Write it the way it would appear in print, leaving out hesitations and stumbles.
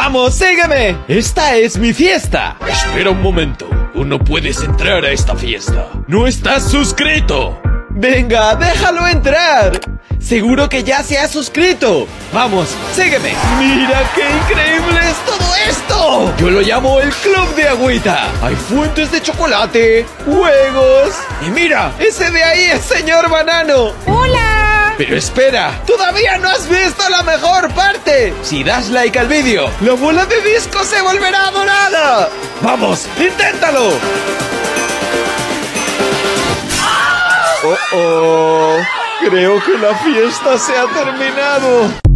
¡Vamos, sígueme! ¡Esta es mi fiesta! Espera un momento. Tú no puedes entrar a esta fiesta. ¡No estás suscrito! Venga, déjalo entrar. Seguro que ya se ha suscrito. Vamos, sígueme. ¡Mira qué increíble es todo esto! Yo lo llamo el Club de Agüita. Hay fuentes de chocolate, juegos. Y mira, ese de ahí es Señor Banano. ¡Hola! Pero espera, todavía no has visto la mejor parte. Si das like al vídeo, la bola de disco se volverá dorada. ¡Vamos, inténtalo! ¡Oh, oh! Creo que la fiesta se ha terminado.